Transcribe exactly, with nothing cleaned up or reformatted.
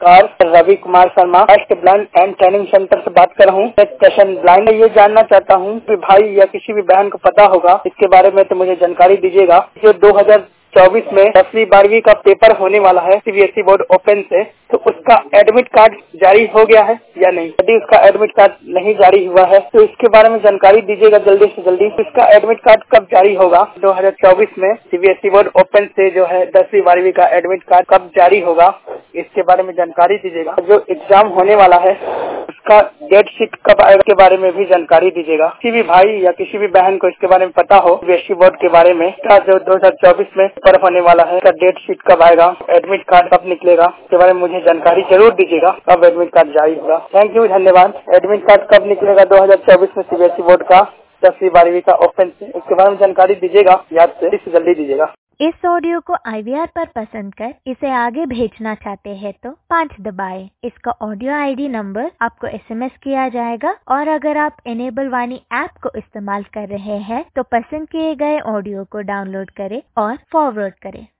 नमस्कार, Ravi Kumar Sharma first blind and training centre से बात कर रहा हूँ। एक पेशेंट ब्लाइंड ये जानना चाहता हूँ कि भाई या किसी भी बहन को पता होगा इसके बारे में तो मुझे जानकारी दीजिएगा। जो दो हज़ार चौबीस में दसवीं बारहवीं का पेपर होने वाला है सीबीएसई बोर्ड ओपन से, तो उसका एडमिट कार्ड जारी हो गया है या नहीं। यदि उसका एडमिट कार्ड नहीं जारी हुआ है तो इसके बारे में जानकारी दीजिएगा जल्दी से जल्दी। इसका एडमिट कार्ड कब जारी होगा? दो हज़ार चौबीस में सीबीएसई बोर्ड ओपन से जो है दसवीं बारहवीं का एडमिट कार्ड कब जारी होगा, इसके बारे में जानकारी दीजिएगा। जो एग्जाम होने वाला है उसका डेट शीट कब आएगा के बारे में भी जानकारी दीजिएगा। किसी भी भाई या किसी भी बहन को इसके बारे में पता हो सीबीएसई बोर्ड के बारे में, जो दो हज़ार चौबीस में पेपर होने वाला है उसका डेट शीट कब आएगा, एडमिट कार्ड कब निकलेगा, इसके बारे में मुझे जानकारी जरूर दीजिएगा। कब एडमिट कार्ड जारी होगा। थैंक यू, धन्यवाद। एडमिट कार्ड कब निकलेगा दो हज़ार चौबीस में सीबीएसई बोर्ड का दसवीं बारहवीं का ओपन से, इसके बारे में जानकारी दीजिएगा, याद से जल्दी दीजिएगा। इस ऑडियो को आईवीआर पर पसंद कर इसे आगे भेजना चाहते हैं तो पाँच दबाएं। इसका ऑडियो आईडी नंबर आपको एसएमएस किया जाएगा और अगर आप इनेबल वाणी ऐप को इस्तेमाल कर रहे हैं तो पसंद किए गए ऑडियो को डाउनलोड करें और फॉरवर्ड करें।